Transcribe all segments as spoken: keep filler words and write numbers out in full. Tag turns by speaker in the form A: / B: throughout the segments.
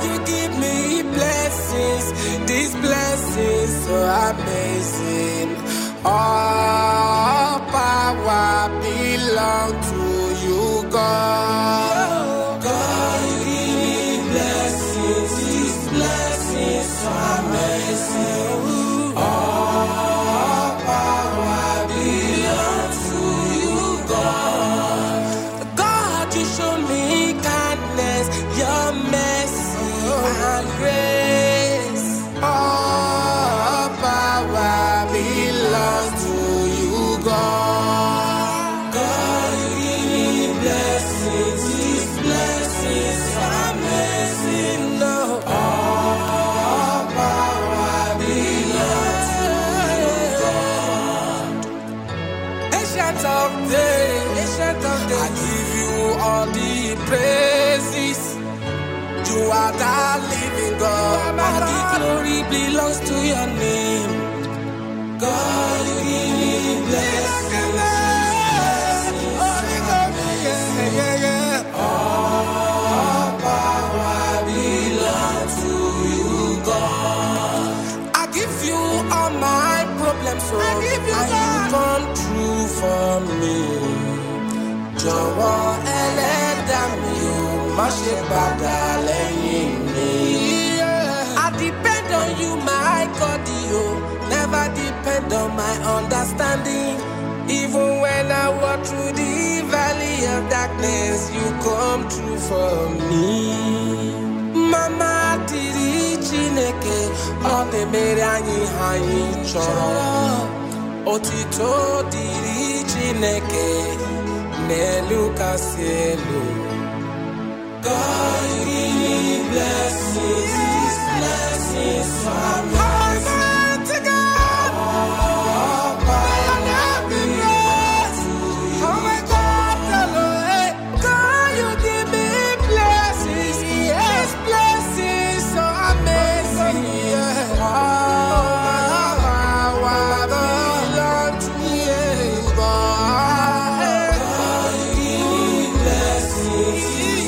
A: God, you give me blessings. These blessings so amazing. All power belong to you, God. God, you give me blessings. These blessings so amazing. All power belong to you, God. God, you show me kindness, your mercy and grace. All power belongs to you, God. God, you give me blessings. These blessings are amazing. No. All power belongs to you, God. Ancient of days, ancient of days, I give you all the praises. You are the living God. All the glory belongs to your name. God, you give me blessings. All power belongs to you, God. I give you all my problems, so and you come true for me. Jọ̀wọ́ ẹlẹ́dàá mi ò má ṣe padà lẹ́yìn mi. I depend on you, my God, you never depend on my understanding. Even when I walk through the valley of darkness, you come true for me. Mama diri Chineke, ọ na-emere anyị ha anyị chọrọ. Otito diri Chineke, n'elu kasị elu. God, you give me blessings, these blessings are amazing. All power belongs to you. Oh my God, Lord. God, you give me blessings, yes, blessings so amazing. All power belongs to you, God. God, you give me blessings.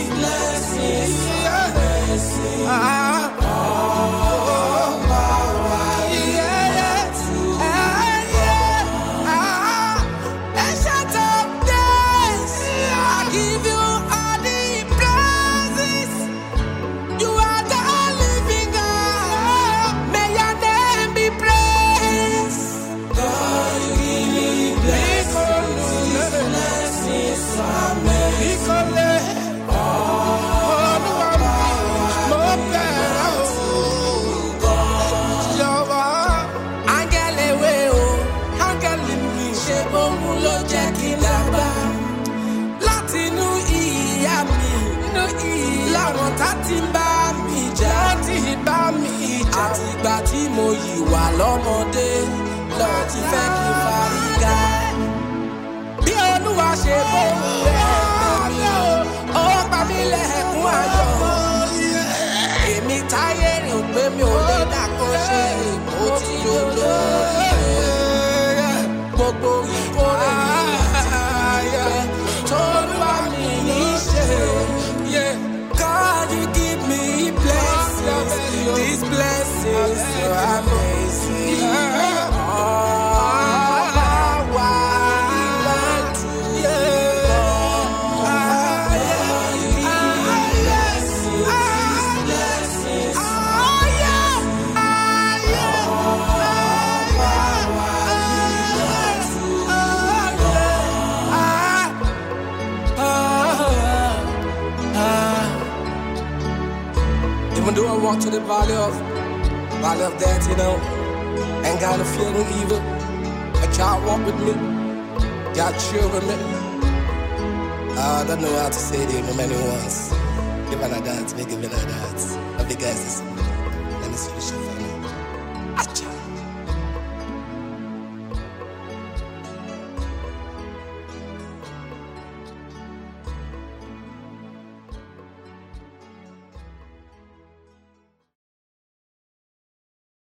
A: Àtìgbà tí mo yìí wà lọ́mọdé lọ ti fẹ́ kí n fariga. Bí Olúwa ṣe bọ́ mi, ó pa mí lẹ́kún ayọ̀. Èmi táyé rò pé mi ò lè dàkọ́ ṣe mo ti yọjọ́. Gbogbo ìkórè mi ti pẹ́ t'Olúwa mi ní ṣe. God, you give me blessings. These blessings are amazing. All power belongs to you, God. You give me blessings. These blessings are amazing. All power belongs to you, God. Even though I walk to the valley of valley of death, you know, ain't gotta fear no evil. A child walk with me, got children with me. Uh, I don't know how to say it even many ones. Give an a dance, make it a dance. Love you guys. Let me see the shit for me.